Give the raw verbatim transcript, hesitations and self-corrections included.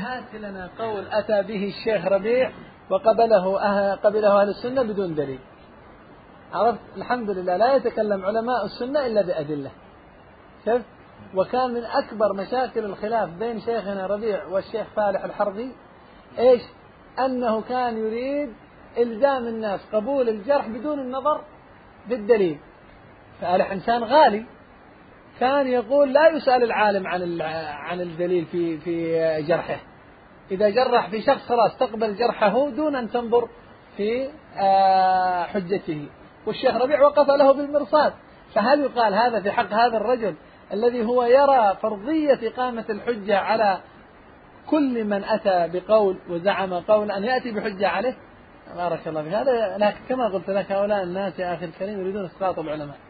هات لنا قول أتى به الشيخ ربيع وقبله أه قبله أهل السنة بدون دليل. عرفت؟ الحمد لله لا يتكلم علماء السنة إلا بأدلة. شوف، وكان من أكبر مشاكل الخلاف بين شيخنا ربيع والشيخ فالح الحربي إيش؟ أنه كان يريد إلزام الناس قبول الجرح بدون النظر بالدليل. فالح إنسان غالي، كان يقول لا يسأل العالم عن عن الدليل في في جرحه، إذا جرح في شخص خلاص تقبل جرحه دون أن تنظر في حجته. والشيخ ربيع وقف له بالمرصاد. فهل يقال هذا في حق هذا الرجل الذي هو يرى فرضية إقامة الحجة على كل من أتى بقول وزعم قول أن يأتي بحجة عليه؟ بارك الله في هذا. لكن كما قلت لك هؤلاء الناس يا أخي الكريم يريدون إسقاط العلماء.